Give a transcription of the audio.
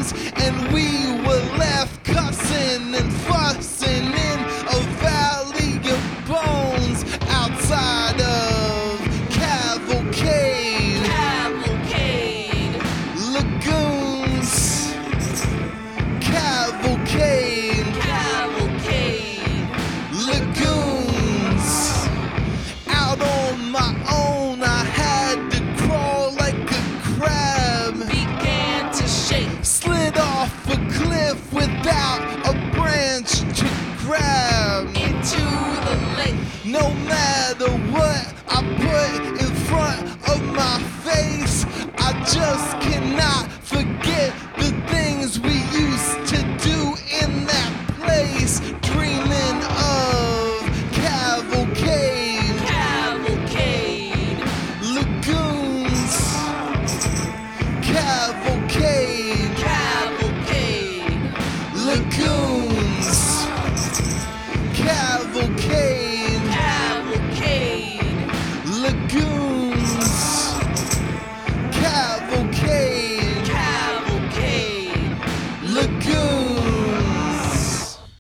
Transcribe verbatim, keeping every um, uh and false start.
bones, and we were left cussing and fussing in a valley of bones outside of Cavalcade. Cavalcade. Lagoons. Cavalcade. Cavalcade. Lagoons. Out on my own, I had to crawl like a crab. Began to shake. Slid off a cliff without a branch to grab. Into the lake. No matter what I put in front of my face, I just cannot forget the things we used to do in that place. Dreaming of Cavalcade. Cavalcade. Lagoons. Cavalcade. Cavalcade. Lagoons.